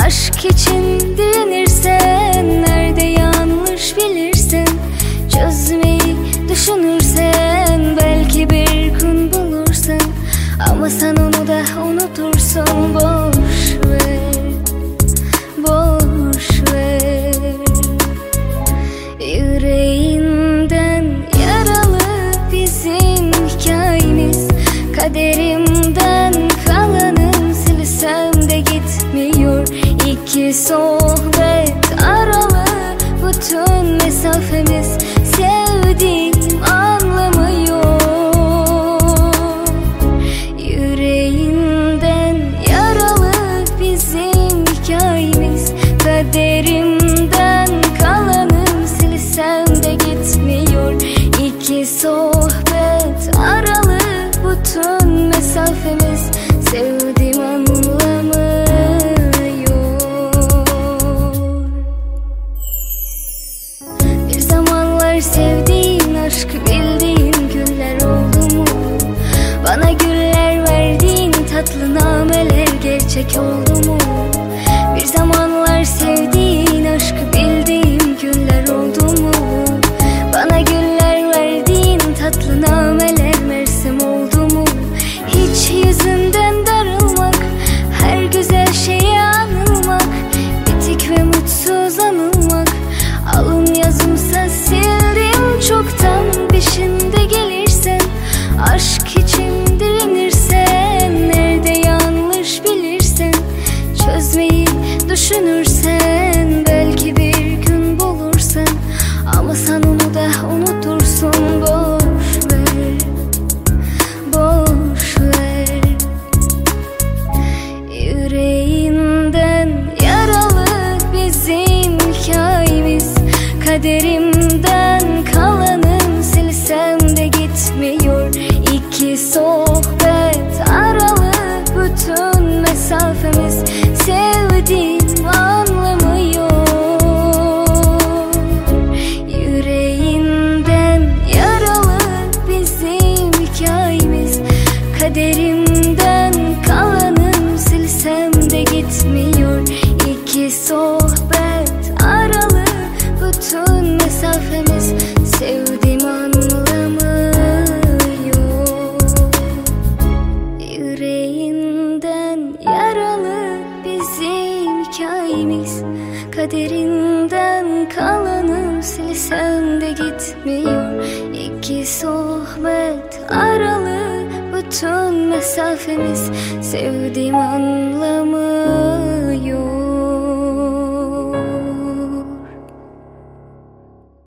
Aşk için direnirsen, nerede yanlış bilirsin. Çözmeyi düşünürsen, belki bir gün bulursun. Ama sen onu da unutursun. Boş ver, boş ver. Yüreğinden yaralı bizim hikayemiz. Kaderimden kalanım silsem de gitmiyor. İki sohbet aralı bütün mesafemiz. Sevdiğim anlamıyor. Yüreğinden yaralı bizim hikayemiz. Kaderimden kalanım silsem de gitmiyor. İki sohbet aralı bütün mesafemiz. Sevdiğim anlamıyor. Bir zamanlar sevdiğin, aşk bildiğin günler oldu mu? Bana güller verdiğin tatlı nameler gerçek oldu mu? Bir zamanlar sevdiğin, aşk bildiğin günler oldu mu? Bana güller verdiğin tatlı nameler mersem oldu mu? Hiç yüzünden darılmak, her güzel şeye anılmak, bitik ve mutsuz anılmak. Alın yazımsa sildim çoktan, peşinde gelirsen. Aşk için direnirsen, nerede yanlış bilirsin. Çözmeyi düşünürsen, belki bir gün bulursun. Ama sen onu da unutursun. Boş ver, boş ver. Yüreğinden yaralı bizim hikayemiz. Kaderimden kalanım silsem de gitmiyor. İki sohbet aralı bütün mesafemiz. Sevdiğim anlamıyor. Yüreğinden yaralı bizim hikayemiz. Kaderimden kalanım silsem de gitmiyor. İki sohbet aralı bütün mesafemiz. Sevdiğim anlamıyor. Yüreğinden yaralı bizim hikayemiz. Kaderinden kalanım silsem de gitmiyor. İki sohbet aralı bütün mesafemiz. Sevdiğim anlamıyor.